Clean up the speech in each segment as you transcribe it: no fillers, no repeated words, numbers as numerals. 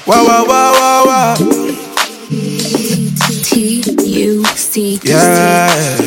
Wow, wow, wow, wow, wow. T-U-C. Yeah.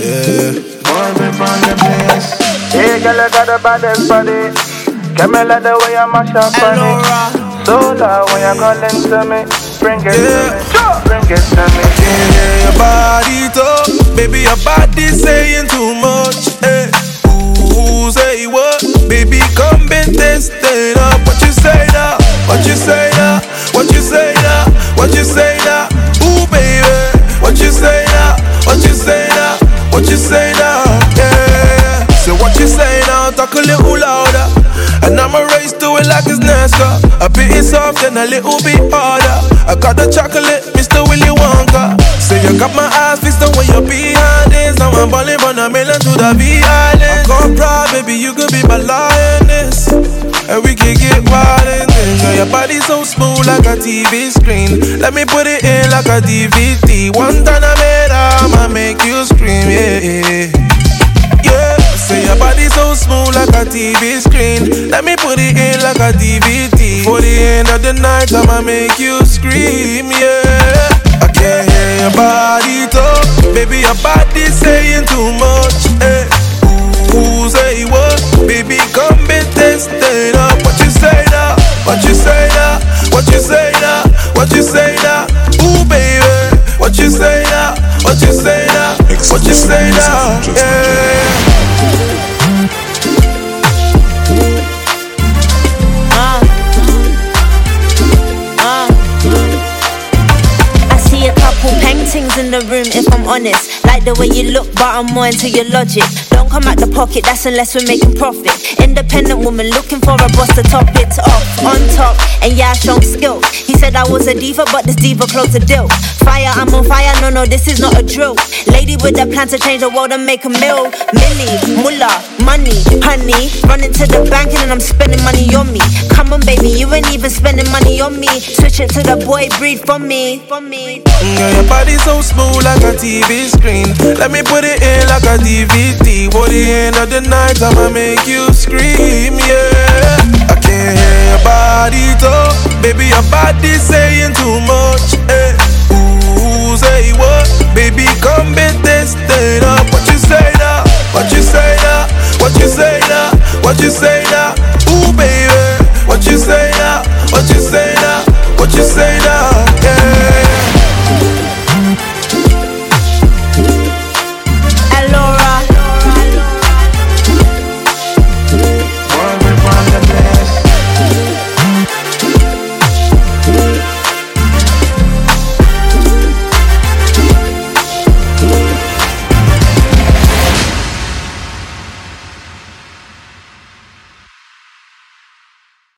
Hey, girl, I got a baddest body. Can me like the way I mash up on it. So loud when you call into me. Bring it to me. Bring it to me. Can't hear your body talk. Baby, your body saying too much. Hey. Ooh, say what? Baby, come be tested up. What you say now? What you say now? What you say now? What you say now? Ooh, baby. What you say now? What you say now? What you say now? Yeah. So what you say now? Talk a little louder. And I'ma race to it like it's NASCAR. A bit soft and a little bit harder. I got the chocolate, Mr. Willy Wonka. Say you got my eyes fixed on where you behind is. Now I'm balling from the mainland to the V-Island. I'm proud, baby, you could be my lioness. And we can get wild and things. Girl, your body so smooth like a TV screen. Let me put it in like a DVD. One time I made I'ma make you scream, yeah. Yeah, say your body so smooth like a TV screen. Let me put it in like a DVD. For the end of the night, I'ma make you scream, yeah. I can't hear your body talk. Baby, your body saying too much, eh. Ooh, say what? Baby, come be tested up. What you say now? What you say now? What you say now? What you say now? Ooh, baby, what you say now? What you say now? What you say now? Yeah. I see a couple paintings in the room if I'm honest. Like the way you look, but I'm more into your logic. Don't come out the pocket, that's unless we're making profit. Independent woman looking for a boss to top it off. On top, and yeah, I shown skill. He said I was a diva, but this diva closed the deal. Fire, I'm on fire, no, this is not a drill. Lady with a plan to change the world and make a meal. Millie, mullah, money, honey. Running to the bank and then I'm spending money on me. Come on, baby, you ain't even spending money on me. Switch it to the boy breed for me. Girl, your body so smooth like a TV screen. Let me put it in like a DVD. For the end of the night, I'ma make you scream, yeah. I can't hear your body talk. Baby, your body saying too much,